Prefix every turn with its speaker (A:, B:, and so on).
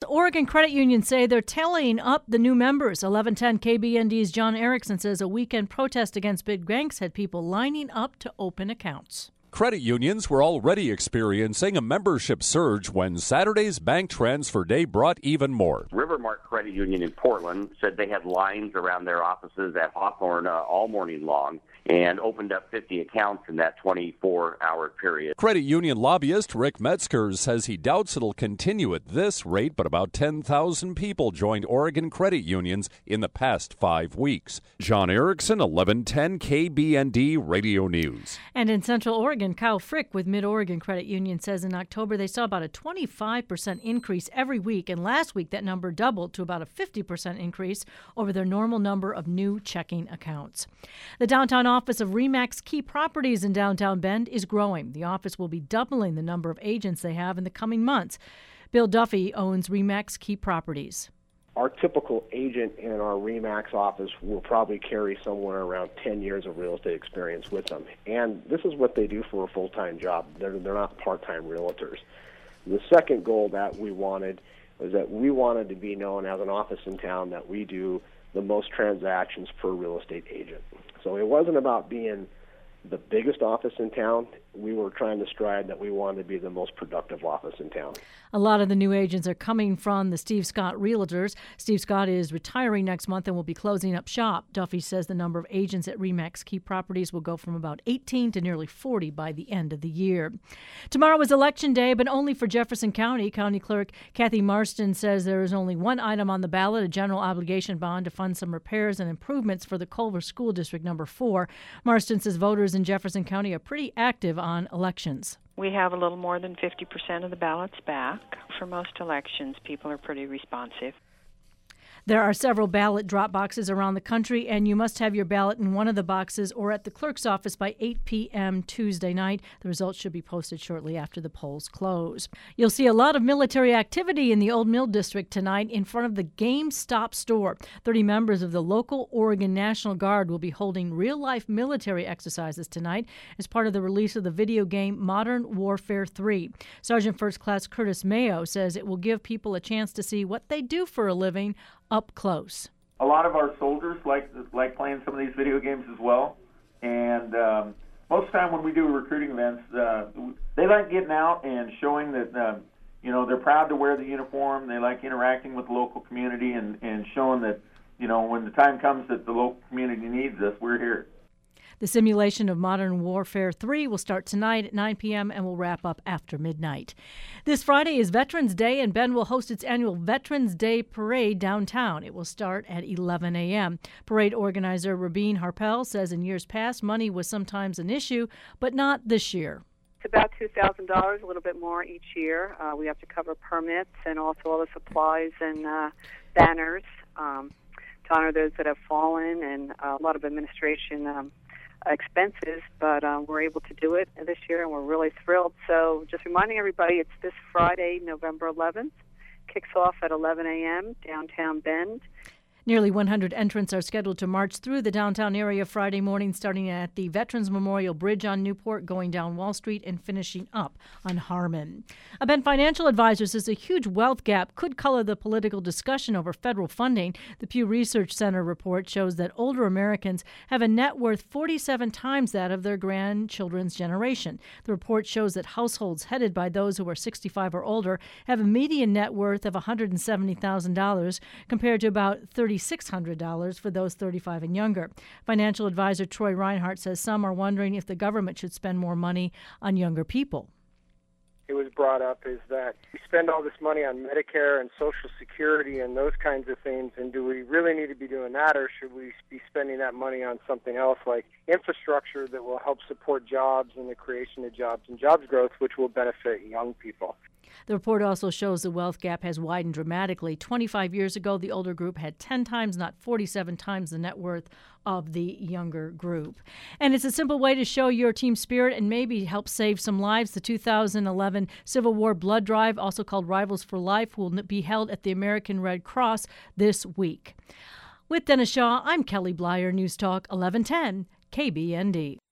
A: Oregon Credit Union say they're tallying up the new members. 1110 KBND's John Erickson says a weekend protest against big banks had people lining up to open accounts.
B: Credit unions were already experiencing a membership surge when Saturday's bank transfer day brought even more.
C: Rivermark Credit Union in Portland said they had lines around their offices at Hawthorne all morning long and opened up 50 accounts in that 24-hour period.
B: Credit union lobbyist Rick Metzger says he doubts it'll continue at this rate, but about 10,000 people joined Oregon credit unions in the past 5 weeks. John Erickson, 1110 KBND Radio News.
A: And in Central Oregon, Kyle Frick with Mid-Oregon Credit Union says in October they saw about a 25% increase every week, and last week that number doubled to about a 50% increase over their normal number of new checking accounts. The downtown office of RE/MAX Key Properties in downtown Bend is growing. The office will be doubling the number of agents they have in the coming months. Bill Duffy owns RE/MAX Key Properties.
D: Our typical agent in our RE/MAX office will probably carry somewhere around 10 years of real estate experience with them. And this is what they do for a full-time job. They're not part-time realtors. The second goal that we wanted was that we wanted to be known as an office in town that we do the most transactions per real estate agent. So it wasn't about being the biggest office in town. We were trying to strive that we wanted to be the most productive office in town.
A: A lot of the new agents are coming from the Steve Scott Realtors. Steve Scott is retiring next month and will be closing up shop. Duffy says the number of agents at RE/MAX Key Properties will go from about 18 to nearly 40 by the end of the year. Tomorrow is Election Day, but only for Jefferson County. County Clerk Kathy Marston says there is only one item on the ballot, a general obligation bond to fund some repairs and improvements for the Culver School District number 4. Marston says voters in Jefferson County are pretty active on elections.
E: We have a little more than 50% of the ballots back. For most elections, people are pretty responsive.
A: There are several ballot drop boxes around the country, and you must have your ballot in one of the boxes or at the clerk's office by 8 p.m. Tuesday night. The results should be posted shortly after the polls close. You'll see a lot of military activity in the Old Mill District tonight in front of the GameStop store. 30 members of the local Oregon National Guard will be holding real-life military exercises tonight as part of the release of the video game Modern Warfare 3. Sergeant First Class Curtis Mayo says it will give people a chance to see what they do for a living up close.
F: A lot of our soldiers like playing some of these video games as well, and most of the time when we do recruiting events, they like getting out and showing that they're proud to wear the uniform. They like interacting with the local community and showing that when the time comes that the local community needs us, we're here.
A: The simulation of Modern Warfare 3 will start tonight at 9 p.m. and will wrap up after midnight. This Friday is Veterans Day, and Bend will host its annual Veterans Day Parade downtown. It will start at 11 a.m. Parade organizer Rabin Harpel says in years past, money was sometimes an issue, but not this year.
G: It's about $2,000, a little bit more each year. We have to cover permits and also all the supplies and banners to honor those that have fallen, and a lot of administration expenses, but we're able to do it this year, and we're really thrilled. So just reminding everybody, it's this Friday, November 11th. Kicks off at 11 a.m. downtown Bend.
A: Nearly 100 entrants are scheduled to march through the downtown area Friday morning, starting at the Veterans Memorial Bridge on Newport, going down Wall Street, and finishing up on Harmon. A Bend financial advisor says a huge wealth gap could color the political discussion over federal funding. The Pew Research Center report shows that older Americans have a net worth 47 times that of their grandchildren's generation. The report shows that households headed by those who are 65 or older have a median net worth of $170,000 compared to about $3,600 for those 35 and younger. Financial advisor Troy Reinhardt says some are wondering if the government should spend more money on younger people.
H: It was brought up is that we spend all this money on Medicare and Social Security and those kinds of things, and do we really need to be doing that, or should we be spending that money on something else like infrastructure that will help support jobs and the creation of jobs and jobs growth, which will benefit young people?
A: The report also shows the wealth gap has widened dramatically. 25 years ago, the older group had 10 times, not 47 times the net worth of the younger group. And it's a simple way to show your team spirit and maybe help save some lives. The 2011 Civil War Blood Drive, also called Rivals for Life, will be held at the American Red Cross this week. With Dennis Shaw, I'm Kelly Blyer, News Talk 1110 KBND.